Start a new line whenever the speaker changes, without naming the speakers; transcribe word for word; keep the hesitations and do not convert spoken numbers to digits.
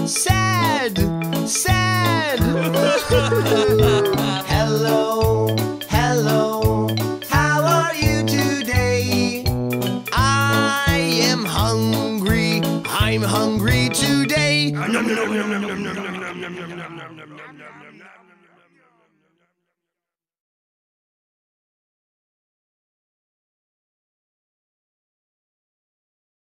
sad, sad. Hello, hello, how are you today? I am hungry, I'm hungry today.